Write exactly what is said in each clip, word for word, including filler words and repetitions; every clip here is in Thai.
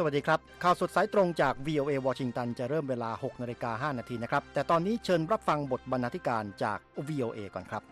วัสดีครับข่าวสดสายตรงจาก วี โอ เอ วอชิงตันจะเริ่มเวลา หกนาฬิกาห้านาทีนะครับแต่ตอนนี้เชิญรับฟังบทบรรณาธิการจาก วี โอ เอ ก่อนครับ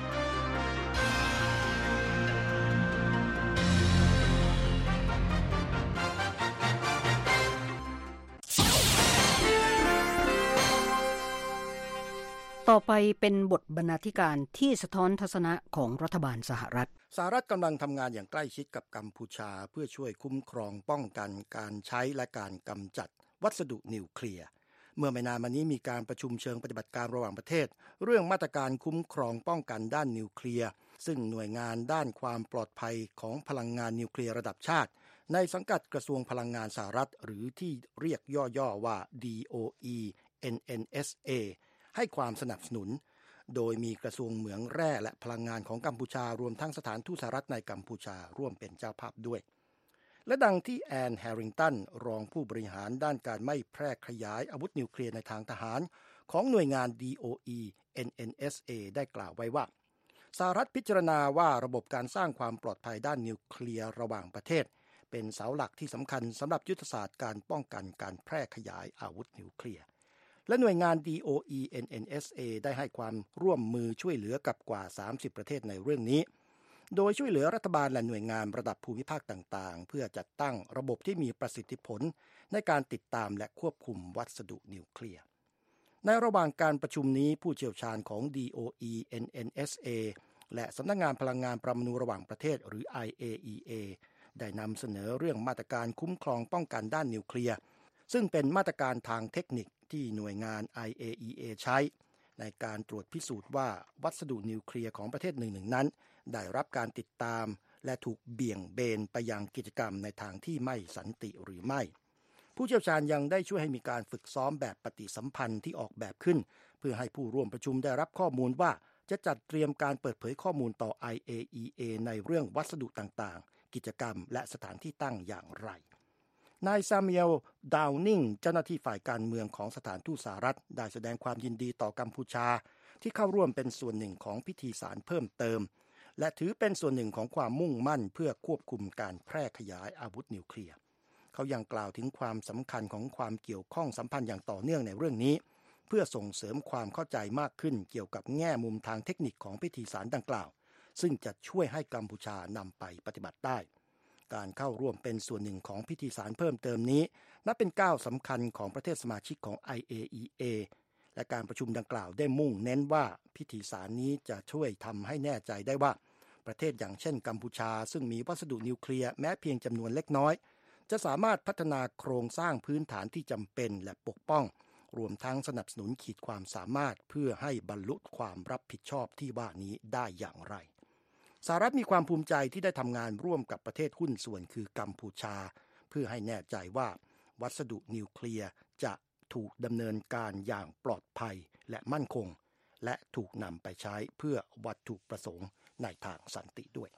ต่อไปเป็นบทบรรณาธิการที่สะท้อนทัศนะของรัฐบาลสหรัฐสหรัฐกำลังทำงานอย่างใกล้ชิดกับกัมพูชาเพื่อช่วยคุ้มครองป้องกันการใช้และการกำจัดวัสดุนิวเคลียร์เมื่อไม่นานมานี้มีการประชุมเชิงปฏิบัติการระหว่างประเทศเรื่องมาตรการคุ้มครองป้องกันด้านนิวเคลียร์ซึ่งหน่วยงานด้านความปลอดภัยของพลังงานนิวเคลียร์ระดับชาติในสังกัดกระทรวงพลังงานสหรัฐหรือที่เรียกย่อๆว่า ดี โอ อี เอ็น เอ็น เอส เอ ให้ความสนับสนุนโดยมีกระทรวงเหมืองแร่และพลังงานของกัมพูชารวมทั้งสถานทูตสหรัฐในกัมพูชาร่วมเป็นเจ้าภาพด้วยและดังที่แอนแฮริงตันรองผู้บริหารด้านการไม่แพร่ขยายอาวุธนิวเคลียร์ในทางทหารของหน่วยงาน ดี โอ อี เอ็น เอ็น เอส เอ ได้กล่าวไว้ว่าสหรัฐพิจารณาว่าระบบการสร้างความปลอดภัยด้านนิวเคลียร์ระหว่างประเทศเป็นเสาหลักที่สำคัญสำหรับยุทธศาสตร์การป้องกันการแพร่ขยายอาวุธนิวเคลียร์และหน่วยงาน ดี โอ อี เอ็น เอ็น เอส เอ ได้ให้ความร่วมมือช่วยเหลือกับกว่าสามสิบประเทศในเรื่องนี้โดยช่วยเหลือรัฐบาลและหน่วยงานระดับภูมิภาคต่างๆเพื่อจัดตั้งระบบที่มีประสิทธิผลในการติดตามและควบคุมวัสดุนิวเคลียร์ในระหว่างการประชุมนี้ผู้เชี่ยวชาญของ ดี โอ อี เอ็น เอ็น เอส เอ และสำนักงานพลังงานปรมาณูระหว่างประเทศหรือ ไอ เอ อี เอ ได้นำเสนอเรื่องมาตรการคุ้มครองป้องกันด้านนิวเคลียร์ซึ่งเป็นมาตรการทางเทคนิคที่หน่วยงาน ไอ เอ อี เอ ใช้ในการตรวจพิสูจน์ว่าวัสดุนิวเคลียร์ของประเทศหนึ่งๆนั้นได้รับการติดตามและถูกเบี่ยงเบนไปยังกิจกรรมในทางที่ไม่สันติหรือไม่ผู้เชี่ยวชาญยังได้ช่วยให้มีการฝึกซ้อมแบบปฏิสัมพันธ์ที่ออกแบบขึ้นเพื่อให้ผู้ร่วมประชุมได้รับข้อมูลว่าจะจัดเตรียมการเปิดเผยข้อมูลต่อ ไอ เอ อี เอ ในเรื่องวัสดุต่างๆกิจกรรมและสถานที่ตั้งอย่างไรนายซามูเอล ดาวนิงเจ้าหน้าที่ฝ่ายการเมืองของสถานทูตสหรัฐได้แสดงความยินดีต่อกัมพูชาที่เข้าร่วมเป็นส่วนหนึ่งของพิธีสารเพิ่มเติมและถือเป็นส่วนหนึ่งของความมุ่งมั่นเพื่อควบคุมการแพร่ขยายอาวุธนิวเคลียร์เขายังกล่าวถึงความสำคัญของความเกี่ยวข้องสัมพันธ์อย่างต่อเนื่องในเรื่องนี้เพื่อส่งเสริมความเข้าใจมากขึ้นเกี่ยวกับแง่มุมทางเทคนิคของพิธีสารดังกล่าวซึ่งจะช่วยให้กัมพูชานำไปปฏิบัติได้การเข้าร่วมเป็นส่วนหนึ่งของพิธีสารเพิ่มเติมนี้นับเป็นก้าวสำคัญของประเทศสมาชิกของ ไอ เอ อี เอ และการประชุมดังกล่าวได้มุ่งเน้นว่าพิธีสารนี้จะช่วยทำให้แน่ใจได้ว่าประเทศอย่างเช่นกัมพูชาซึ่งมีวัสดุนิวเคลียร์แม้เพียงจำนวนเล็กน้อยจะสามารถพัฒนาโครงสร้างพื้นฐานที่จำเป็นและปกป้องรวมทั้งสนับสนุนขีดความสามารถเพื่อให้บรรลุความรับผิดชอบที่ว่านี้ได้อย่างไรสหรัฐมีความภูมิใจที่ได้ทำงานร่วมกับประเทศหุ้นส่วนคือกัมพูชาเพื่อให้แน่ใจว่าวัสดุนิวเคลียร์จะถูกดำเนินการอย่างปลอดภัยและมั่นคงและถูกนำไปใช้เพื่อวัตถุประสงค์ในทางสันติด้วย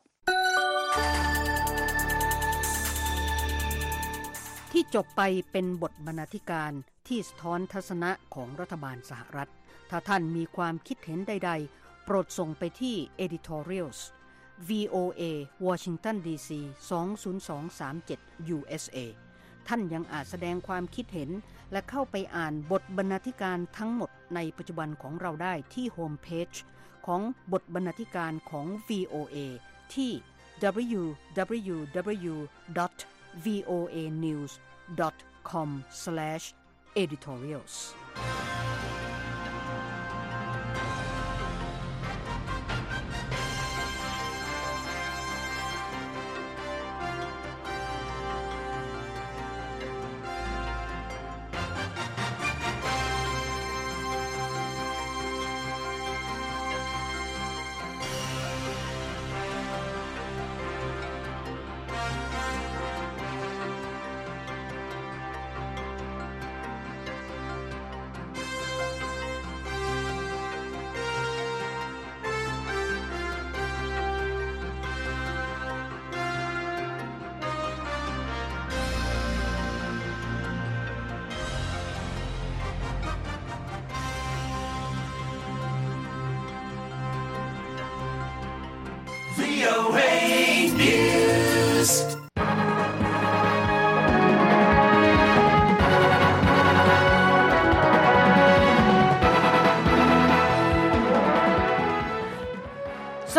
ที่จบไปเป็นบทบรรณาธิการที่สะท้อนทัศนะของรัฐบาลสหรัฐถ้าท่านมีความคิดเห็นใดๆโปรดส่งไปที่ editorials วี โอ เอ Washington ดี ซี สอง ศูนย์ สอง สาม เจ็ด ยู เอส เอ ท่านยังอาจแสดงความคิดเห็นและเข้าไปอ่านบทบรรณาธิการทั้งหมดในปัจจุบันของเราได้ที่โฮมเพจของบทบรรณาธิการของ วี โอ เอ ที่ ดับเบิลยู ดับเบิลยู ดับเบิลยู ดอท วี โอ เอ นิวส์ ดอท คอม สแลช เอดิทอเรียลส์วี โอ เอ News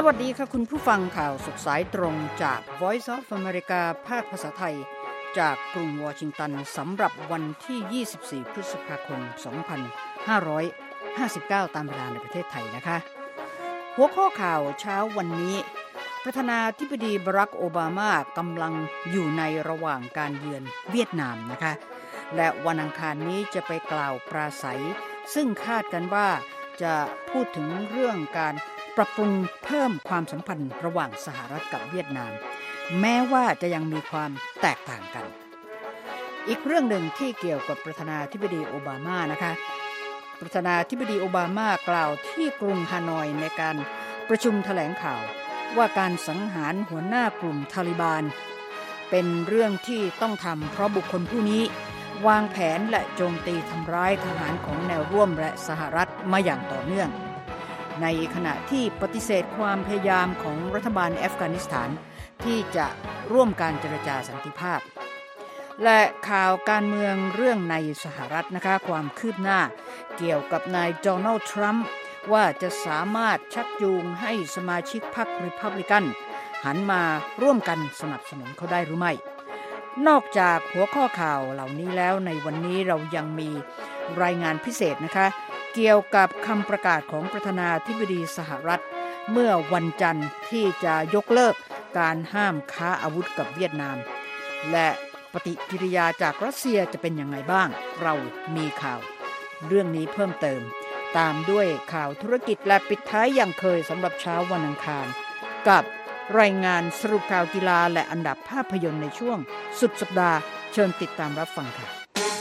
วัสดีค่ะคุณผู้ฟังข่าวสดสายตรงจาก Voice of America ภาคภาษาไทยจากกรุงวอชิงตันสำหรับวันที่ยี่สิบสี่พฤษภาคมสองพันห้าร้อยห้าสิบเก้าตามเวลาในประเทศไทยนะคะหัวข้อข่าวเช้าวันนี้ประธานาธิบดีบารักโอบามากำลังอยู่ในระหว่างการเยือนเวียดนามนะคะและวันอังคารนี้จะไปกล่าวปราศัยซึ่งคาดกันว่าจะพูดถึงเรื่องการปรับปรุงเพิ่มความสัมพันธ์ระหว่างสหรัฐกับเวียดนามแม้ว่าจะยังมีความแตกต่างกันอีกเรื่องหนึ่งที่เกี่ยวกับประธานาธิบดีโอบามานะคะประธานาธิบดีโอบามากล่าวที่กรุงฮานอยในการประชุมแถลงข่าวว่าการสังหารหัวหน้ากลุ่มทาลิบานเป็นเรื่องที่ต้องทำเพราะบุคคลผู้นี้วางแผนและโจมตีทำร้ายทหารของแนวร่วมและสหรัฐมาอย่างต่อเนื่องในขณะที่ปฏิเสธความพยายามของรัฐบาลอัฟกานิสถานที่จะร่วมการเจรจาสันติภาพและข่าวการเมืองเรื่องในสหรัฐนะคะความคืบหน้าเกี่ยวกับนายโดนัลด์ทรัมป์ว่าจะสามารถชักจูงให้สมาชิกพรรครีพับลิกันหันมาร่วมกันสนับสนุนเขาได้หรือไม่นอกจากหัวข้อข่าวเหล่านี้แล้วในวันนี้เรายังมีรายงานพิเศษนะคะเกี่ยวกับคำประกาศของประธานาธิบดีสหรัฐเมื่อวันจันทร์ที่จะยกเลิกการห้ามค้าอาวุธกับเวียดนามและปฏิกิริยาจากรัสเซียจะเป็นยังไงบ้างเรามีข่าวเรื่องนี้เพิ่มเติมตามด้วยข่าวธุรกิจและปิดท้ายอย่างเคยสำหรับเช้าวันอังคารกับรายงานสรุปข่าวกีฬาและอันดับภาพยนตร์ในช่วงสุดสัปดาห์เชิญติดตามรับฟังค่ะ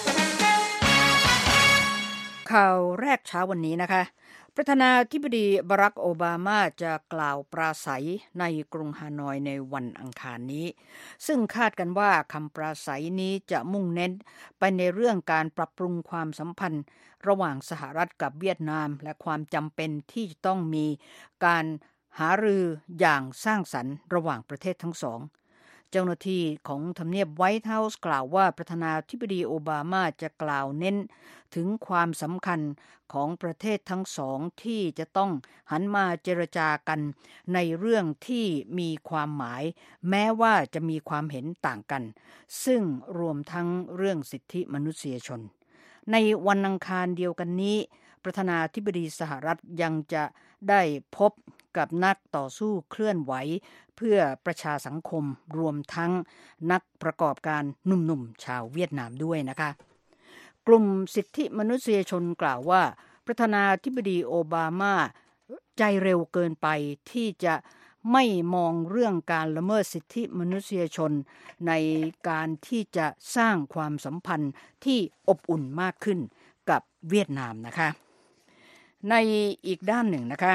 ข่าวแรกเช้าวันนี้นะคะประธานาธิบดีบารักโอบามาจะกล่าวปราศัยในกรุงฮานอยในวันอังคารนี้ซึ่งคาดกันว่าคำปราศัยนี้จะมุ่งเน้นไปในเรื่องการปรับปรุงความสัมพันธ์ระหว่างสหรัฐกับเวียดนามและความจำเป็นที่จะต้องมีการหารืออย่างสร้างสรรค์ระหว่างประเทศทั้งสองเจ้าหน้าที่ของทำเนียบไวท์เฮาส์กล่าวว่าประธานาธิบดีโอบามาจะกล่าวเน้นถึงความสำคัญของประเทศทั้งสองที่จะต้องหันมาเจรจากันในเรื่องที่มีความหมายแม้ว่าจะมีความเห็นต่างกันซึ่งรวมทั้งเรื่องสิทธิมนุษยชนในวันอังคารเดียวกันนี้ประธานาธิบดีสหรัฐยังจะได้พบกับนักต่อสู้เคลื่อนไหวเพื่อประชาสังคมรวมทั้งนักประกอบการหนุ่มๆชาวเวียดนามด้วยนะคะกลุ่มสิทธิมนุษยชนกล่าวว่าประธานาธิบดีโอบามาใจเร็วเกินไปที่จะไม่มองเรื่องการละเมิดสิทธิมนุษยชนในการที่จะสร้างความสัมพันธ์ที่อบอุ่นมากขึ้นกับเวียดนามนะคะในอีกด้านหนึ่งนะคะ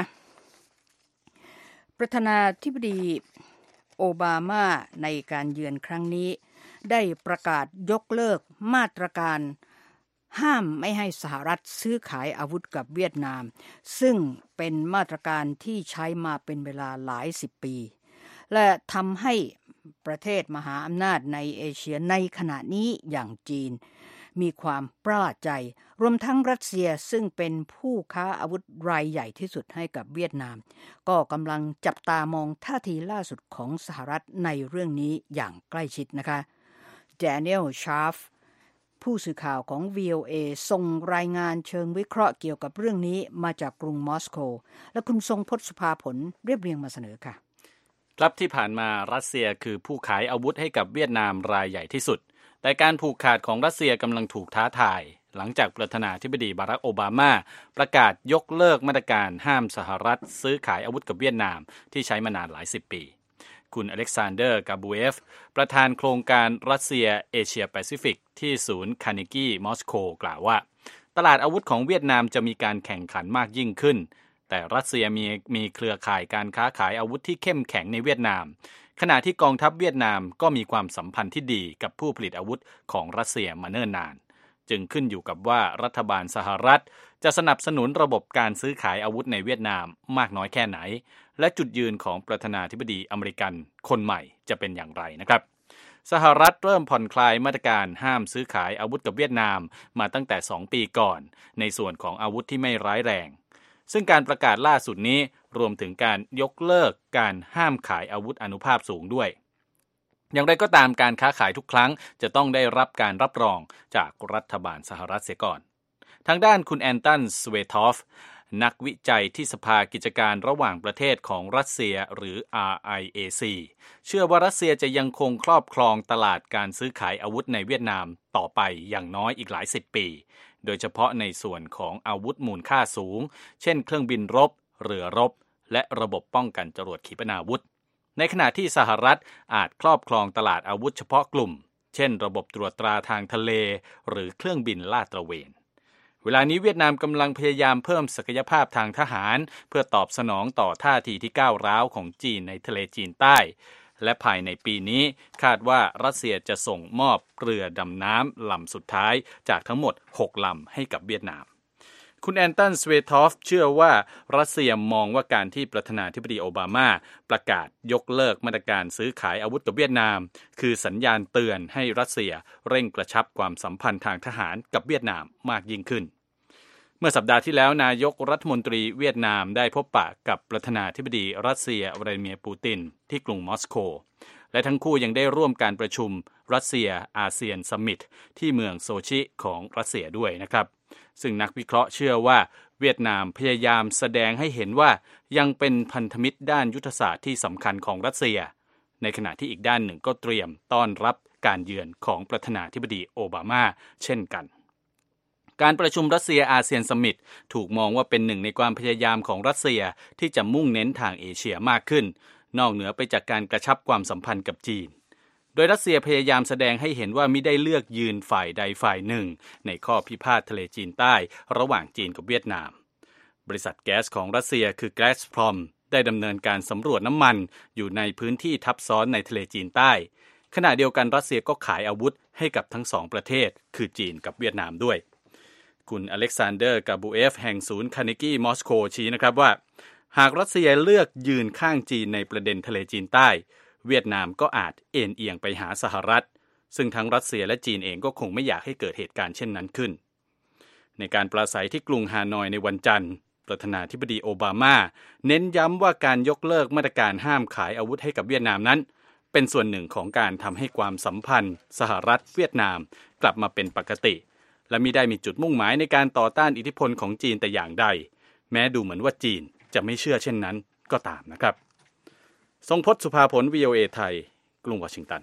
ประธานาธิบดีโอบามาในการเยือนครั้งนี้ได้ประกาศยกเลิกมาตรการห้ามไม่ให้สหรัฐซื้อขายอาวุธกับเวียดนามซึ่งเป็นมาตรการที่ใช้มาเป็นเวลาหลายสิบปีและทำให้ประเทศมหาอำนาจในเอเชียในขณะนี้อย่างจีนมีความประหลาดใจรวมทั้งรัสเซียซึ่งเป็นผู้ค้าอาวุธรายใหญ่ที่สุดให้กับเวียดนามก็กำลังจับตามองท่าทีล่าสุดของสหรัฐในเรื่องนี้อย่างใกล้ชิดนะคะแดเนียลชาร์ฟผู้สื่อข่าวของ วี โอ เอ ส่งรายงานเชิงวิเคราะห์เกี่ยวกับเรื่องนี้มาจากกรุงมอสโกและคุณทรงพจน์สุภาผลเรียบเรียงมาเสนอค่ะครับที่ผ่านมารัสเซียคือผู้ขายอาวุธให้กับเวียดนามรายใหญ่ที่สุดแต่การผูกขาดของรัสเซียกำลังถูกท้าทายหลังจากประธานาธิบดีบารักโอบามาประกาศยกเลิกมาตรการห้ามสหรัฐซื้อขายอาวุธกับเวียดนามที่ใช้มานานหลายสิบปีคุณอเล็กซานเดอร์กาบูเอฟประธานโครงการรัสเซียเอเชียแปซิฟิกที่ศูนย์คาร์เนกี้มอสโกกล่าวว่าตลาดอาวุธของเวียดนามจะมีการแข่งขันมากยิ่งขึ้นแต่รัสเซียมีมีเครือข่ายการค้าขายอาวุธที่เข้มแข็งในเวียดนามขณะที่กองทัพเวียดนามก็มีความสัมพันธ์ที่ดีกับผู้ผลิตอาวุธของรัสเซียมาเนิ่นนานจึงขึ้นอยู่กับว่ารัฐบาลสหรัฐจะสนับสนุนระบบการซื้อขายอาวุธในเวียดนามมากน้อยแค่ไหนและจุดยืนของประธานาธิบดีอเมริกันคนใหม่จะเป็นอย่างไรนะครับสหรัฐเริ่มผ่อนคลายมาตรการห้ามซื้อขายอาวุธกับเวียดนามมาตั้งแต่สองปีก่อนในส่วนของอาวุธที่ไม่ร้ายแรงซึ่งการประกาศล่าสุดนี้รวมถึงการยกเลิกการห้ามขายอาวุธอานุภาพสูงด้วยอย่างไรก็ตามการค้าขายทุกครั้งจะต้องได้รับการรับรองจากรัฐบาลสหรัฐเสียก่อนทางด้านคุณแอนตัน สเวทอฟนักวิจัยที่สภากิจการระหว่างประเทศของรัสเซียหรือ อาร์ ไอ เอ ซี เชื่อว่ารัสเซียจะยังคงครอบครองตลาดการซื้อขายอาวุธในเวียดนามต่อไปอย่างน้อยอีกหลายสิบปีโดยเฉพาะในส่วนของอาวุธมูลค่าสูงเช่นเครื่องบินรบเรือรบและระบบป้องกันจรวดขีปนาวุธในขณะที่สหรัฐอาจครอบครองตลาดอาวุธเฉพาะกลุ่มเช่นระบบตรวจตราทางทะเลหรือเครื่องบินลาดตระเวนเวลานี้เวียดนามกำลังพยายามเพิ่มศักยภาพทางทหารเพื่อตอบสนองต่อท่าทีที่ก้าวร้าวของจีนในทะเลจีนใต้และภายในปีนี้คาดว่ารัสเซียจะส่งมอบเรือดำน้ำลำสุดท้ายจากทั้งหมดหกลำให้กับเวียดนามคุณแอนตัน สเวทอฟเชื่อว่ารัสเซียมองว่าการที่ประธานาธิบดีโอบามาประกาศยกเลิกมาตรการซื้อขายอาวุธกับเวียดนามคือสัญญาณเตือนให้รัสเซียเร่งกระชับความสัมพันธ์ทางทหารกับเวียดนามมากยิ่งขึ้นเมื่อสัปดาห์ที่แล้วนายกรัฐมนตรีเวียดนามได้พบปะกับประธานาธิบดีรัสเซียวลาดิเมียร์ปูตินที่กรุงมอสโกและทั้งคู่ยังได้ร่วมการประชุมรัสเซียอาเซียนซัมมิตที่เมืองโซชิของรัสเซียด้วยนะครับซึ่งนักวิเคราะห์เชื่อว่าเวียดนามพยายามแสดงให้เห็นว่ายังเป็นพันธมิตรด้านยุทธศาสตร์ที่สำคัญของรัสเซียในขณะที่อีกด้านหนึ่งก็เตรียมต้อนรับการเยือนของประธานาธิบดีโอบามาเช่นกันการประชุมรัสเซียอาเซียนซัมมิตถูกมองว่าเป็นหนึ่งในความพยายามของรัสเซียที่จะมุ่งเน้นทางเอเชียมากขึ้นนอกเหนือไปจากการกระชับความสัมพันธ์กับจีนโดยรัสเซียพยายามแสดงให้เห็นว่ามิได้เลือกยืนฝ่ายใดฝ่ายหนึ่งในข้อพิพาททะเลจีนใต้ระหว่างจีนกับเวียดนามบริษัทแก๊สของรัสเซียคือ Gazprom ได้ดำเนินการสำรวจน้ำมันอยู่ในพื้นที่ทับซ้อนในทะเลจีนใต้ขณะเดียวกันรัสเซียก็ขายอาวุธให้กับทั้งสองประเทศคือจีนกับเวียดนามด้วยคุณอเล็กซานเดอร์ กาบูเอฟแห่งศูนย์คาร์เนกีมอสโกชี้นะครับว่าหากรัสเซียเลือกยืนข้างจีนในประเด็นทะเลจีนใต้เวียดนามก็อาจเอ็นเอียงไปหาสหรัฐซึ่งทั้งรัสเซียและจีนเองก็คงไม่อยากให้เกิดเหตุการณ์เช่นนั้นขึ้นในการปราศัยที่กรุงฮานอยในวันจันทร์ประธานาธิบดีโอบามาเน้นย้ำว่าการยกเลิกมาตรการห้ามขายอาวุธให้กับเวียดนามนั้นเป็นส่วนหนึ่งของการทำให้ความสัมพันธ์สหรัฐเวียดนามกลับมาเป็นปกติและมิได้มีจุดมุ่งหมายในการต่อต้านอิทธิพลของจีนแต่อย่างใดแม้ดูเหมือนว่าจีนจะไม่เชื่อเช่นนั้นก็ตามนะครับทรงพจน์ สุภาผล วี โอ เอ ไทยกรุงวอชิงตัน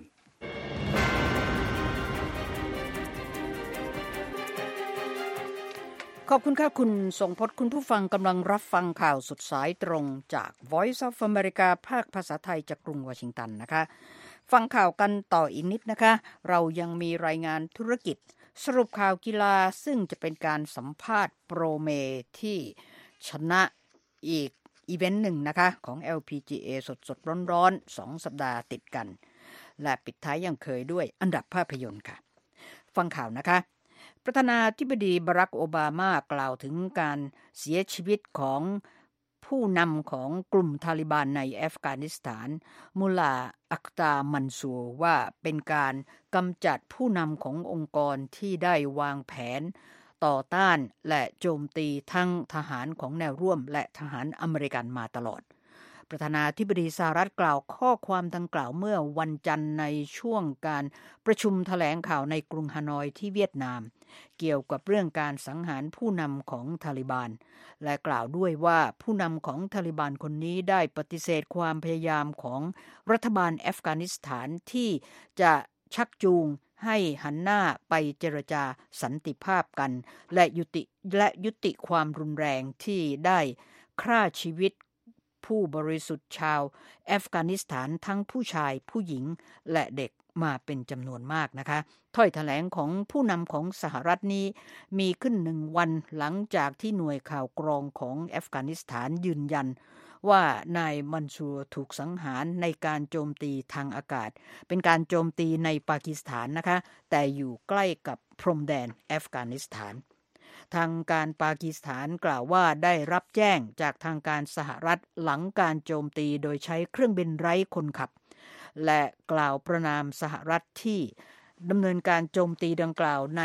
ขอบคุณค่ะคุณทรงพจน์คุณผู้ฟังกำลังรับฟังข่าวสุดสายตรงจาก Voice of America ภาคภาษาไทยจากกรุงวอชิงตันนะคะฟังข่าวกันต่ออีกนิดนะคะเรายังมีรายงานธุรกิจสรุปข่าวกีฬาซึ่งจะเป็นการสัมภาษณ์โปรเมที่ชนะอีกอีเวนต์หนึ่งนะคะของ แอล พี จี เอ สดๆร้อนๆสองสัปดาห์ติดกันและปิดท้ายยังเคยด้วยอันดับภาพยนตร์ค่ะฟังข่าวนะคะประธานาธิบดีบารักโอบามากล่าวถึงการเสียชีวิตของผู้นำของกลุ่มทาลิบันในอัฟกานิสถานมุลลาอัคตามันซูรว่าเป็นการกำจัดผู้นำขององค์กรที่ได้วางแผนต่อต้านและโจมตีทั้งทหารของแนวร่วมและทหารอเมริกันมาตลอดประธานาธิบดีสหรัฐกล่าวข้อความดังกล่าวเมื่อวันจันทร์ในช่วงการประชุมแถลงข่าวในกรุงฮานอยที่เวียดนามเกี่ยวกับเรื่องการสังหารผู้นำของทาลิบันและกล่าวด้วยว่าผู้นำของทาลิบันคนนี้ได้ปฏิเสธความพยายามของรัฐบาลอัฟกานิสถานที่จะชักจูงให้หันหน้าไปเจรจาสันติภาพกันและยุติและยุติความรุนแรงที่ได้ฆ่าชีวิตผู้บริสุทธิ์ชาวอัฟกานิสถานทั้งผู้ชายผู้หญิงและเด็กมาเป็นจำนวนมากนะคะถ้อยแถลงของผู้นำของสหรัฐนี้มีขึ้นหนึ่งวันหลังจากที่หน่วยข่าวกรองของอัฟกานิสถานยืนยันว่านายมันซูรถูกสังหารในการโจมตีทางอากาศเป็นการโจมตีในปากีสถานนะคะแต่อยู่ใกล้กับพรมแดนอัฟกานิสถานทางการปากีสถานกล่าวว่าได้รับแจ้งจากทางการสหรัฐหลังการโจมตีโดยใช้เครื่องบินไร้คนขับและกล่าวประณามสหรัฐที่ดำเนินการโจมตีดังกล่าวใน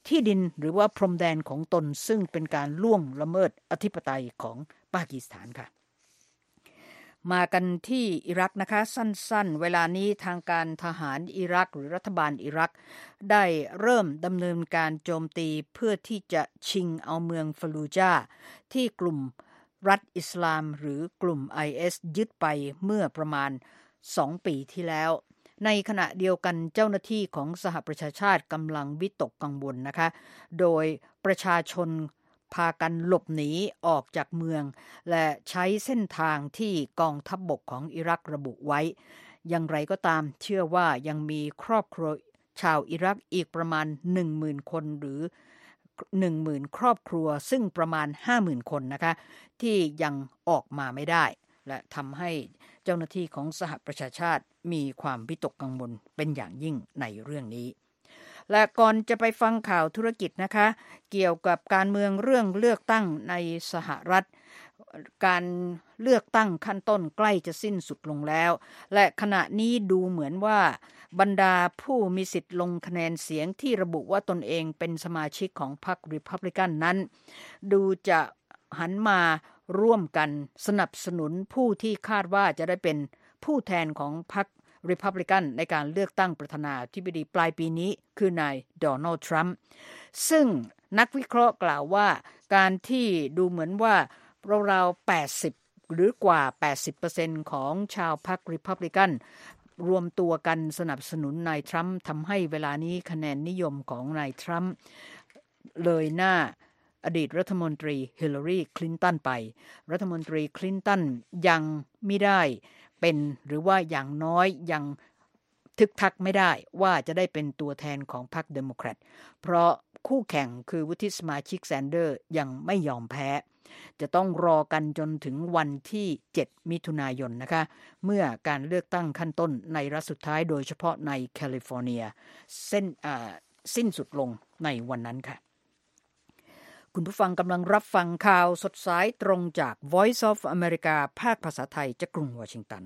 ที่ดินหรือว่าพรมแดนของตนซึ่งเป็นการล่วงละเมิดอธิปไตยของปากีสถานค่ะมากันที่อิรักนะคะสั้นๆเวลานี้ทางการทหารอิรักหรือรัฐบาลอิรักได้เริ่มดำเนินการโจมตีเพื่อที่จะชิงเอาเมืองฟาลูจาที่กลุ่มรัฐอิสลามหรือกลุ่ม ไอ เอส ยึดไปเมื่อประมาณสองปีที่แล้วในขณะเดียวกันเจ้าหน้าที่ของสหประชาชาติกำลังวิตกกังวลนะคะโดยประชาชนพากันหลบหนีออกจากเมืองและใช้เส้นทางที่กองทัพบกของอิรักระบุไว้อย่างไรก็ตามเชื่อว่ายังมีครอบครัวชาวอิรักอีกประมาณ หนึ่งหมื่น คนหรือ หนึ่งหมื่น ครอบครัวซึ่งประมาณ ห้าหมื่น คนนะคะที่ยังออกมาไม่ได้และทำให้เจ้าหน้าที่ของสหประชาชาติมีความวิตกกังวลเป็นอย่างยิ่งในเรื่องนี้และก่อนจะไปฟังข่าวธุรกิจนะคะเกี่ยวกับการเมืองเรื่องเลือกตั้งในสหรัฐการเลือกตั้งขั้นต้นใกล้จะสิ้นสุดลงแล้วและขณะนี้ดูเหมือนว่าบรรดาผู้มีสิทธิ์ลงคะแนนเสียงที่ระบุว่าตนเองเป็นสมาชิกของพรรครีพับลิกันนั้นดูจะหันมาร่วมกันสนับสนุนผู้ที่คาดว่าจะได้เป็นผู้แทนของพรรครีพับลิกันในการเลือกตั้งประธานาธิบดีปลายปีนี้คือนายโดนัลด์ทรัมป์ซึ่งนักวิเคราะห์กล่าวว่าการที่ดูเหมือนว่าราวๆแปดสิบหรือกว่า แปดสิบเปอร์เซ็นต์ ของชาวพรรครีพับลิกันรวมตัวกันสนับสนุนนายทรัมป์ทำให้เวลานี้คะแนนนิยมของนายทรัมป์เลยหน้าอดีตรัฐมนตรีฮิลลารีคลินตันไปรัฐมนตรีคลินตันยังไม่ได้เป็นหรือว่าอย่างน้อยยังทึกทักไม่ได้ว่าจะได้เป็นตัวแทนของพรรคเดโมแครตเพราะคู่แข่งคือวุฒิสมาชิกแซนเดอร์ยังไม่ยอมแพ้จะต้องรอกันจนถึงวันที่เจ็ดมิถุนายนนะคะเมื่อการเลือกตั้งขั้นต้นในรัฐสุดท้ายโดยเฉพาะในแคลิฟอร์เนียเส้นสิ้นสุดลงในวันนั้นค่ะคุณผู้ฟังกำลังรับฟังข่าวสดสายตรงจาก Voice of America ภาคภาษาไทยจากกรุงวอชิงตัน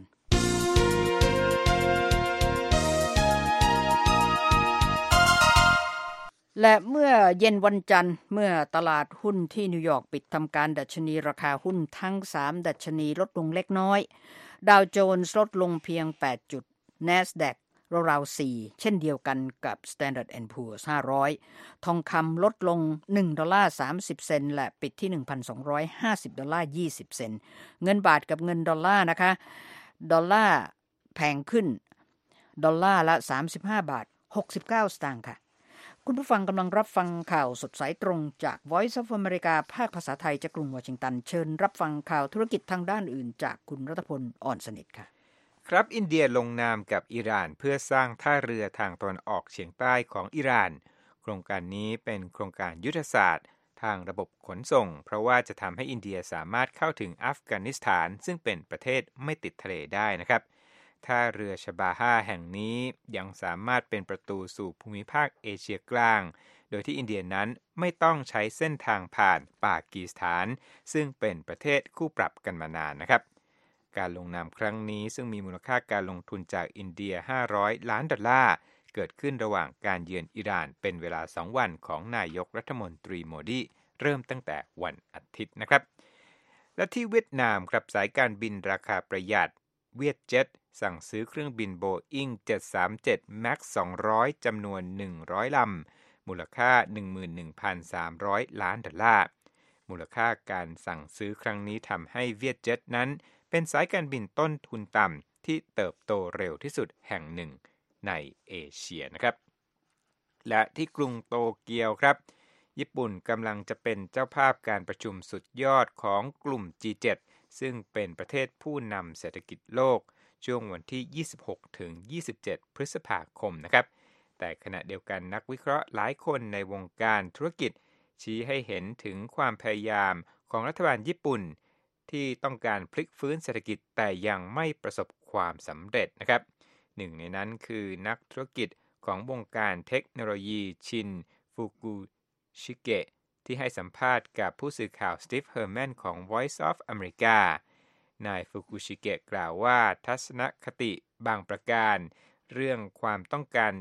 และเมื่อเย็นวันจันทร์เมื่อตลาดหุ้นที่นิวยอร์กปิดทำการดัชนีราคาหุ้นทั้งสามดัชนีลดลงเล็กน้อยดาวโจนส์ลดลงเพียงแปดจุด NASDAQ ราวๆสี่เช่นเดียวกันกับ Standard แอนด์ Poor's ห้าร้อยทองคำลดลงหนึ่งดอลลาร์สามสิบเซนต์และปิดที่ หนึ่งพันสองร้อยห้าสิบดอลลาร์ยี่สิบเซนต์เงินบาทกับเงินดอลลาร์นะคะดอลลาร์แพงขึ้นดอลลาร์ละสามสิบห้าบาทหกสิบเก้าสตางค์ค่ะคุณผู้ฟังกำลังรับฟังข่าวสดสายตรงจาก Voice of America ภาคภาษาไทยจากกรุงวอชิงตันเชิญรับฟังข่าวธุรกิจทางด้านอื่นจากคุณรัตพลอ่อนสนิทค่ะครับอินเดียลงนามกับอิหร่านเพื่อสร้างท่าเรือทางตะวันออกเฉียงใต้ของอิหร่านโครงการนี้เป็นโครงการยุทธศาสตร์ทางระบบขนส่งเพราะว่าจะทำให้อินเดียสามารถเข้าถึงอัฟกานิสถานซึ่งเป็นประเทศไม่ติดทะเลได้นะครับท่าเรือชบาฮาแห่งนี้ยังสามารถเป็นประตูสู่ภูมิภาคเอเชียกลางโดยที่อินเดียนั้นไม่ต้องใช้เส้นทางผ่านปากีสถานซึ่งเป็นประเทศคู่ปรับกันมานานนะครับการลงนามครั้งนี้ซึ่งมีมูลค่าการลงทุนจากอินเดียห้าร้อยล้านดอลลาร์เกิดขึ้นระหว่างการเยือนอิหร่านเป็นเวลาสองวันของนายกรัฐมนตรีโมดีเริ่มตั้งแต่วันอาทิตย์นะครับและที่เวียดนามครับสายการบินราคาประหยัดเวียดเจ็ตสั่งซื้อเครื่องบิน Boeing เจ็ดสามเจ็ด แม็กซ์ สองร้อย จำนวนหนึ่งร้อยลำมูลค่า หนึ่งหมื่นหนึ่งพันสามร้อย ล้านดอลลาร์มูลค่าการสั่งซื้อครั้งนี้ทำให้เวียดเจ็ตนั้นเป็นสายการบินต้นทุนต่ำที่เติบโตเร็วที่สุดแห่งหนึ่งในเอเชียนะครับและที่กรุงโตเกียวครับญี่ปุ่นกำลังจะเป็นเจ้าภาพการประชุมสุดยอดของกลุ่ม จี เจ็ด ซึ่งเป็นประเทศผู้นำเศรษฐกิจโลกช่วงวันที่ยี่สิบหกถึงยี่สิบเจ็ดพฤษภาคมนะครับแต่ขณะเดียวกันนักวิเคราะห์หลายคนในวงการธุรกิจชี้ให้เห็นถึงความพยายามของรัฐบาลญี่ปุ่นที่ต้องการพลิกฟื้นเศรษฐกิจแต่ยังไม่ประสบความสำเร็จนะครับหนึ่งในนั้นคือนักธุรกิจของวงการเทคโนโลยีชินฟุกุชิเกะที่ให้สัมภาษณ์กับผู้สื่อข่าวสตีฟเฮอร์แมนของ Voice of America นายฟุกุชิเกะกล่าวว่าทัศนคติบางประการเรื่องความต้องการค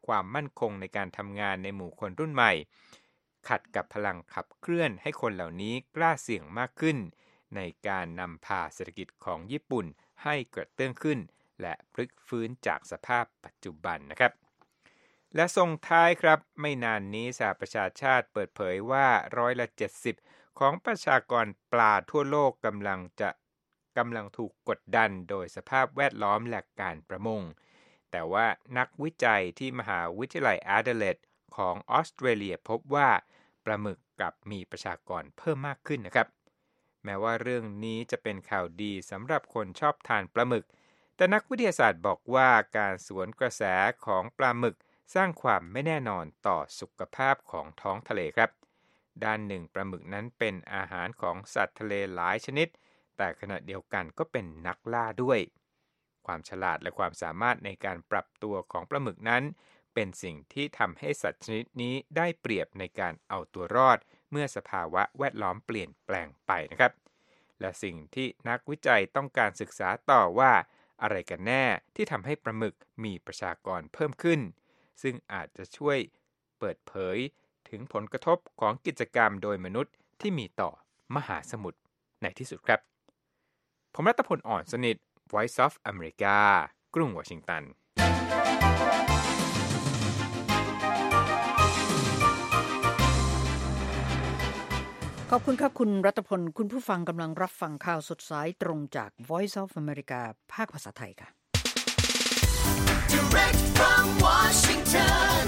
ความมั่นคงในการทำงานในหมู่คนรุ่นใหม่ขัดกับพลังขับเคลื่อนให้คนเหล่านี้กล้าเสี่ยงมากขึ้นในการนำพาเศรษฐกิจของญี่ปุ่นให้กระเตื้องขึ้นและพลิกฟื้นจากสภาพปัจจุบันนะครับและส่งท้ายครับไม่นานนี้สหประชาชาติเปิดเผยว่าร้อยละเจ็ดสิบของประชากรปลาทั่วโลกกำลังจะกำลังถูกกดดันโดยสภาพแวดล้อมและการประมงแต่ว่านักวิจัยที่มหาวิทยาลัยแอดิเลดของออสเตรเลียพบว่าปลาหมึกกลับมีประชากรเพิ่มมากขึ้นนะครับแม้ว่าเรื่องนี้จะเป็นข่าวดีสำหรับคนชอบทานปลาหมึกแต่นักวิทยาศาสตร์บอกว่าการสวนกระแสของปลาหมึกสร้างความไม่แน่นอนต่อสุขภาพของท้องทะเลครับด้านหนึ่งปลาหมึกนั้นเป็นอาหารของสัตว์ทะเลหลายชนิดแต่ขณะเดียวกันก็เป็นนักล่าด้วยความฉลาดและความสามารถในการปรับตัวของปลาหมึกนั้นเป็นสิ่งที่ทำให้สัตว์ชนิดนี้ได้เปรียบในการเอาตัวรอดเมื่อสภาวะแวดล้อมเปลี่ยนแปลงไปนะครับและสิ่งที่นักวิจัยต้องการศึกษาต่อว่าอะไรกันแน่ที่ทำให้ปลาหมึกมีประชากรเพิ่มขึ้นซึ่งอาจจะช่วยเปิดเผยถึงผลกระทบของกิจกรรมโดยมนุษย์ที่มีต่อมหาสมุทรในที่สุดครับผมรัตพลอ่อนสนิท Voice of America กรุงวอชิงตันขอบคุณครับคุณรัตพลคุณผู้ฟังกำลังรับฟังข่าวสดสายตรงจาก Voice of America ภาคภาษาไทยค่ะ Direct from Washington,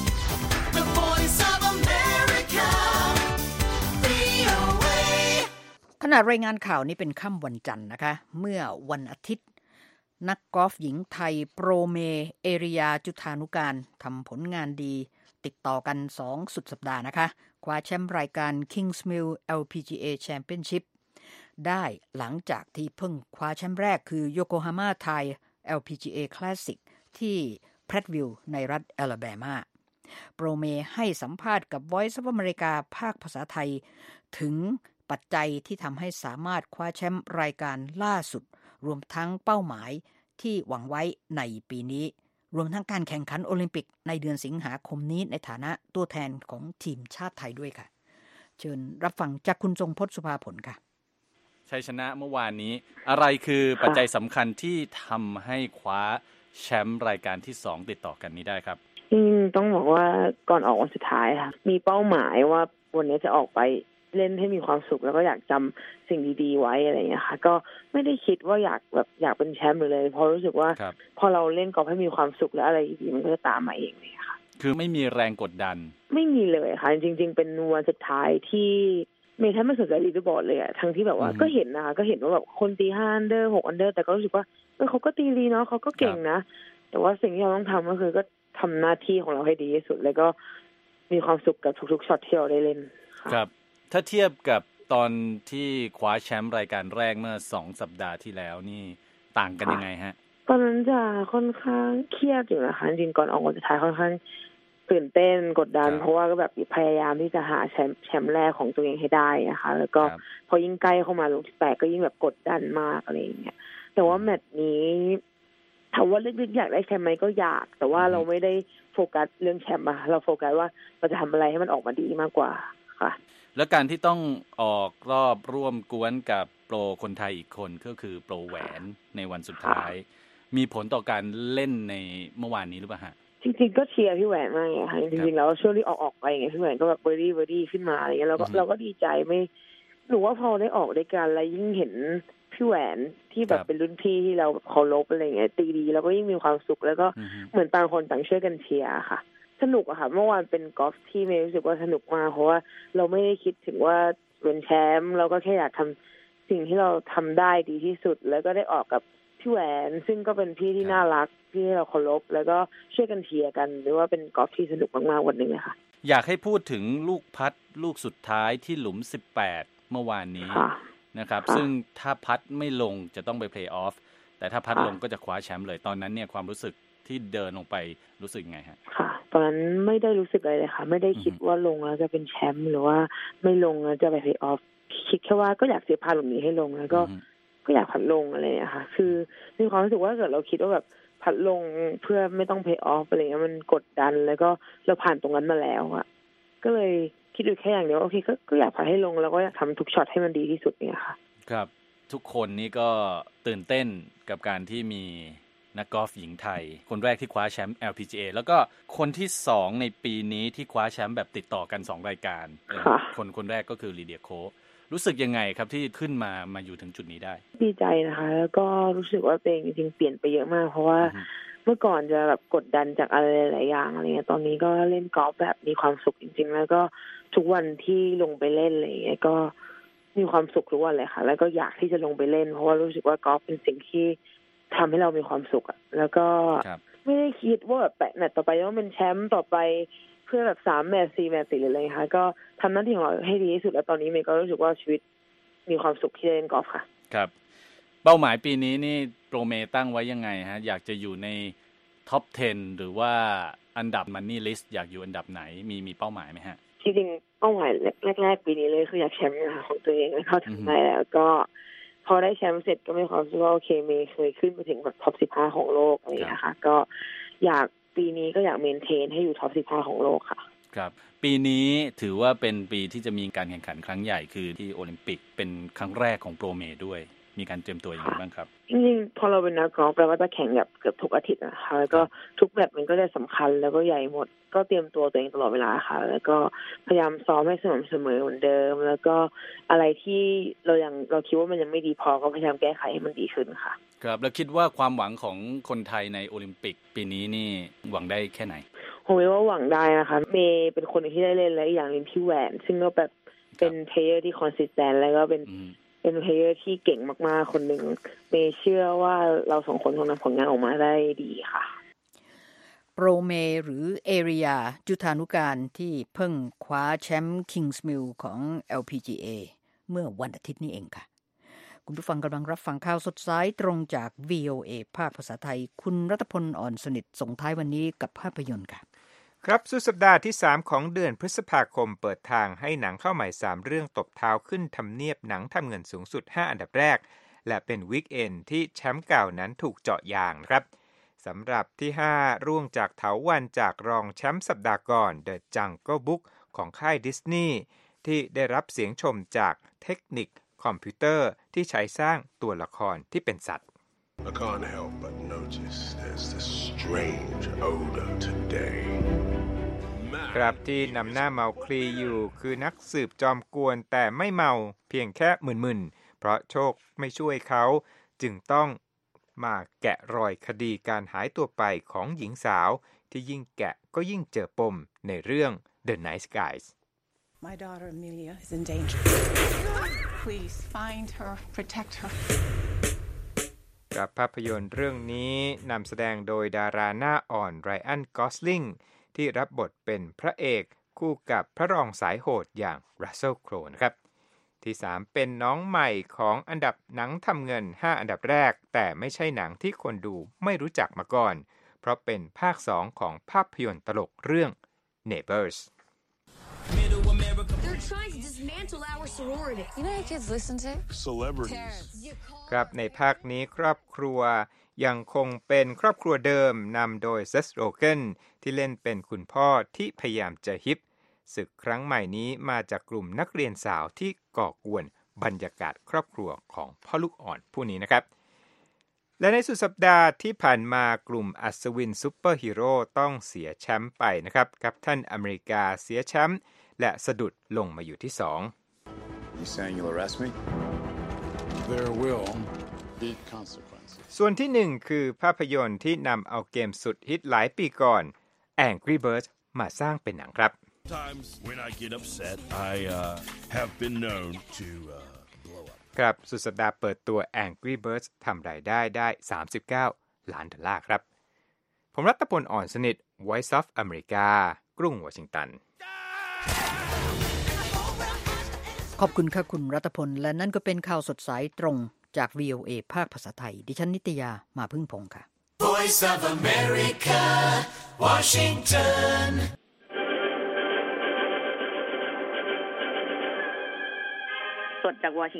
the Voice of America, วี โอ เอขณะรายงานข่าวนี้เป็นค่ำวันจันทร์นะคะเมื่อวันอาทิตย์นักกอล์ฟหญิงไทยโปรเมเอริยาจุฑานุการทำผลงานดีติดต่อกันสองสุดสัปดาห์นะคะคว้าแชมป์รายการ Kingsmill แอล พี จี เอ Championship ได้หลังจากที่เพิ่งคว้าแชมป์แรกคือ Yokohama Thai แอล พี จี เอ Classic ที่ Prattville ในรัฐแอลาแบมาโปรเมให้สัมภาษณ์กับ Voice of America ภาคภาษาไทยถึงปัจจัยที่ทำให้สามารถคว้าแชมป์รายการล่าสุดรวมทั้งเป้าหมายที่หวังไว้ในปีนี้รวมทั้งการแข่งขันโอลิมปิกในเดือนสิงหาคมนี้ในฐานะตัวแทนของทีมชาติไทยด้วยค่ะเชิญรับฟังจากคุณทรงพจน์สุภาผลค่ะชัยชนะเมื่อวานนี้อะไรคือปัจจัยสำคัญที่ทำให้คว้าแชมป์รายการที่สองติดต่อกันนี้ได้ครับอืมต้องบอกว่าก่อนออกวันสุดท้ายค่ะมีเป้าหมายว่าวันนี้จะออกไปเล่นให้มีความสุขแล้วก็อยากจำสิ่งดีๆไว้อะไรอย่างเงี้ยค่ะก็ไม่ได้คิดว่าอยากแบบอยากเป็นแชมป์เลยเพราะรู้สึกว่าพอเราเล่นกอล์ฟให้มีความสุขแล้วอะไรดีๆมันก็จะตามมาเองเลยค่ะคือไม่มีแรงกดดันไม่มีเลยค่ะจริงๆเป็นวันสุดท้ายที่เมย์แทบไม่สนใจลีดเดอร์บอร์ดเลยอะทั้งที่แบบว่าก็เห็นนะคะก็เห็นว่าแบบคนตีห้าอันเดอร์หกอันเดอร์แต่ก็รู้สึกว่าเออเขาก็ตีดีเนาะเขาก็เก่งนะแต่ว่าสิ่งที่เราต้องทำก็คือก็ทำหน้าที่ของเราให้ดีที่สุดแล้วก็มีความสุขกับทุกๆช็อตที่เราได้เล่นครับถ้าเทียบกับตอนที่คว้าแชมป์รายการแรกเมื่อสองสัปดาห์ที่แล้วนี่ต่างกันยังไงฮะตอนนั้นจะค่อนข้างเครียดอยู่นะคะจริงๆก่อนออกวันสุดท้ายค่อนข้างตื่นเต้นกดดันเพราะว่าก็แบบพยายามที่จะหาแชมป์แชมป์แรกของตัวเองให้ได้นะคะแล้วก็พอยิ่งใกล้เข้ามาลูกที่แปดก็ยิ่งแบบกดดันมากอะไรอย่างเงี้ยแต่ว่าแมตช์นี้ถามว่าลึกๆอยากได้แชมป์ไหมก็อยากแต่ว่าเราไม่ได้โฟกัสเรื่องแชมป์อะเราโฟกัสว่าเราจะทำอะไรให้มันออกมาดีมากกว่าค่ะแล้วการที่ต้องออกรอบร่วมกวนกับโปรคนไทยอีกคนก็คือโปรแหวนในวันสุดท้ายมีผลต่อการเล่นในเมื่อวานนี้หรือเปล่าฮะจริงๆก็เชียร์พี่แหวนมากไงค่ะจริงๆแล้วช่วงที่ออกออกไปไงพี่แหวนก็แบบเบอร์ดี้เบอร์ดี้ขึ้นมาอะไรเงี้ยเราก็เราก็ดีใจไม่หนูว่าพอได้ออกด้วยกันแล้วยิ่งเห็นพี่แหวนที่แบบเป็นรุ่นพี่ที่เราเคารพอะไรเงี้ยตีดีแล้วก็ยิ่งมีความสุขแล้วก็เหมือนต่างคนต่างช่วยกันเชียร์ค่ะสนุกอะค่ะเมื่อวานเป็นกอล์ฟที่เมย์รู้สึกว่าสนุกมากเพราะว่าเราไม่ได้คิดถึงว่าเป็นแชมป์เราก็แค่อยากทำสิ่งที่เราทำได้ดีที่สุดแล้วก็ได้ออกกับพี่แหวนซึ่งก็เป็นพี่ที่น่ารักพี่ที่เราเคารพแล้วก็ช่วยกันเชียร์กันหรือว่าเป็นกอล์ฟที่สนุกมากๆวันนึงเลยค่ะอยากให้พูดถึงลูกพัดลูกสุดท้ายที่หลุมสิบแปดเมื่อวานนี้นะครับซึ่งถ้าพัดไม่ลงจะต้องไปเพลย์ออฟแต่ถ้าพัดลงก็จะคว้าแชมป์เลยตอนนั้นเนี่ยความรู้สึกที่เดินลงไปรู้สึกไงฮะค่ะตอนนั้นไม่ได้รู้สึกอะไรเลยค่ะไม่ได้คิดว่าลงแล้วจะเป็นแชมป์หรือว่าไม่ลงแล้วจะไปเพลย์ออฟคิดแค่ว่าก็อยากเสียพาหลุมนี้ให้ลงแล้วก็ก็อยากพัดลงอะไรอย่างเงี้ยค่ะคือมีความรู้สึกว่าเกิดเราคิดว่าแบบพัดลงเพื่อไม่ต้อง pay off อะไรเงี้ยมันกดดันแล้วก็เราผ่านตรงนั้นมาแล้วอะก็เลยคิดอยู่แค่อย่างเดียวโอเคก็ก็อยากผ่านให้ลงแล้วก็อยากทำทุกช็อตให้มันดีที่สุดเนี่ยค่ะครับทุกคนนี่ก็ตื่นเต้นกับการที่มีนักกอล์ฟหญิงไทยคนแรกที่คว้าแชมป์ แอล พี จี เอ แล้วก็คนที่สองในปีนี้ที่คว้าแชมป์แบบติดต่อกันสองรายการคนคนแรกก็คือลีเดียโครู้สึกยังไงครับที่ขึ้นมามาอยู่ถึงจุดนี้ได้ดีใจนะคะแล้วก็รู้สึกว่าตัวเองจริงๆเปลี่ยนไปเยอะมากเพราะว่าเมื่อก่อนจะแบบกดดันจากอะไรหลายอย่างอะไรเงี้ยตอนนี้ก็เล่นกอล์ฟแบบมีความสุขจริงๆแล้วก็ทุกวันที่ลงไปเล่นอะไรเงี้ยก็มีความสุขทุกวันเลยค่ะแล้วก็อยากที่จะลงไปเล่นเพราะว่ารู้สึกว่ากอล์ฟเป็นสิ่งที่ทำให้เรามีความสุขอ่ะแล้วก็ไม่ได้คิดว่าแบบแมตช์ต่อไปต้องเป็นแชมป์ต่อไปเพื่อแบบสามแมตช์สี่แมตช์ติดเลยค่ะก็ทำหน้าที่ของเราให้ดีที่สุดแล้วตอนนี้เมย์ก็รู้สึกว่าชีวิตมีความสุขที่เล่นกอล์ฟค่ะครับเป้าหมายปีนี้นี่โปรเมตั้งไว้ยังไงฮะอยากจะอยู่ในท็อปสิบหรือว่าอันดับมันนี่ลิสต์อยากอยู่อันดับไหนมีมีเป้าหมายไหมฮะจริงๆเป้าหมายแรกๆปีนี้เลยคืออยากแชมป์นะคะของตัวเองแล้วเข้าทำได้แล้วก็พอได้แชมป์เสร็จก็มีความรู้สึกว่าโอเคเมย์เคยขึ้นไปถึงแบบท็อปสิบห้าของโลกอะไรอย่างเงี้ยค่ะก็อยากปีนี้ก็อยากเมนเทนให้อยู่ท็อปสิบห้าของโลกค่ะครับปีนี้ถือว่าเป็นปีที่จะมีการแข่งขันครั้งใหญ่คือที่โอลิมปิกเป็นครั้งแรกของโปรเมด้วยมีการเตรียมตัวอย่างไรบ้างครับจริงๆพอเราเป็นนักกอล์ฟเราก็จะแข่งแบบเกือบทุกอาทิตย์นะคะแล้วก็ทุกแบบมันก็จะสำคัญแล้วก็ใหญ่หมดก็เตรียมตัวตัวเองตลอดเวลาค่ะแล้วก็พยายามซ้อมให้สม่ำเสมอเหมือนเดิมแล้วก็อะไรที่เรายังเราคิดว่ามันยังไม่ดีพอก็พยายามแก้ไขให้มันดีขึ้นค่ะครับแล้วคิดว่าความหวังของคนไทยในโอลิมปิกปีนี้นี่หวังได้แค่ไหนผมว่าหวังได้นะคะเมย์เป็นคนที่ได้เล่นและอีกอย่างนึงพี่แหวนซึ่งก็แบบเป็นเพลเยอร์ที่คอนสิสแตนต์แล้วก็เป็นเป็นเพลเยอร์ที่เก่งมากๆคนหนึ่งเมย์เชื่อว่าเราสองคนคงทำผลงานออกมาได้ดีค่ะโปรเมหรือเอเรียจุฑานุการที่เพิ่งคว้าแชมป์ Kingsmill ของ แอล พี จี เอ เมื่อวันอาทิตย์นี้เองค่ะคุณผู้ฟังกำลังรับฟังข่าวสดสายตรงจาก วี โอ เอ ภาคภาษาไทยคุณรัตพลอ่อนสนิทส่งท้ายวันนี้กับภาพยนตร์ค่ะครับสุดสัปดาห์ที่สามของเดือนพฤษภาคมเปิดทางให้หนังเข้าใหม่สามเรื่องตบเท้าขึ้นทำเนียบหนังทำเงินสูงสุดห้าอันดับแรกและเป็นวีคเอนด์ที่แชมป์เก่านั้นถูกเจาะยางครับสำหรับที่ห้าร่วงจากเถาวัลย์จากรองแชมป์สัปดาห์ก่อน The Jungle Book ของค่ายดิสนีย์ที่ได้รับเสียงชมจากเทคนิคคอมพิวเตอร์ที่ใช้สร้างตัวละครที่เป็นสัตว์ I can't help but notice there's this strange odor today ครับที่นำหน้าเมาคลีอยู่คือนักสืบจอมกวนแต่ไม่เมาเพียงแค่มึนๆเพราะโชคไม่ช่วยเขาจึงต้องมาแกะรอยคดีการหายตัวไปของหญิงสาวที่ยิ่งแกะก็ยิ่งเจอปมในเรื่อง The Nice Guys My daughter Amelia is in danger. Please find her, protect her. กับภาพยนตร์เรื่องนี้นำแสดงโดยดาราหน้าอ่อนไรอัน กอสลิงที่รับบทเป็นพระเอกคู่กับพระรองสายโหดอย่างรัสเซล โครว์นะครับที่สามเป็นน้องใหม่ของอันดับหนังทำเงินห้าอันดับแรกแต่ไม่ใช่หนังที่คนดูไม่รู้จักมาก่อนเพราะเป็นภาคสองของภาพยนตร์ตลกเรื่อง Neighbors They're trying to dismantle our sorority. You know what kids listen to? Celebrities. ครับในภาคนี้ครอบครัวยังคงเป็นครอบครัวเดิมนำโดยเซธ โรเกนที่เล่นเป็นคุณพ่อที่พยายามจะฮิปศึกครั้งใหม่นี้มาจากกลุ่มนักเรียนสาวที่ก่อกวนบรรยากาศครอบครัวของพ่อลูกอ่อนผู้นี้นะครับและในสุดสัปดาห์ที่ผ่านมากลุ่มอัศวินซูเปอร์ฮีโร่ต้องเสียแชมป์ไปนะครับกัปตันอเมริกาเสียแชมป์และสะดุดลงมาอยู่ที่สอง You saying you'll arrest me? There will be consequences. ส่วนที่หนึ่งคือภาพยนตร์ที่นำเอาเกมสุดฮิตหลายปีก่อน Angry Birds มาสร้างเป็นหนังครับ Times when I get upset, I uh, have been known to uh, blow up. ครับสุดสัปดาห์เปิดตัว Angry Birds ทำรายได้ได้สามสิบเก้าล้านดอลลาร์ครับผมรัตพลอ่อนสนิท Voice of America กรุงวอชิงตันขอบคุณค่ะคุณรัตพลและนั่นก็เป็นข่าวสดสายตรงจาก วี โอ เอ ภาคภาษาไทยดิฉันนิตยามาพึ่งพงษ์ค่ะ Voice of America Washington สดจากวอชิง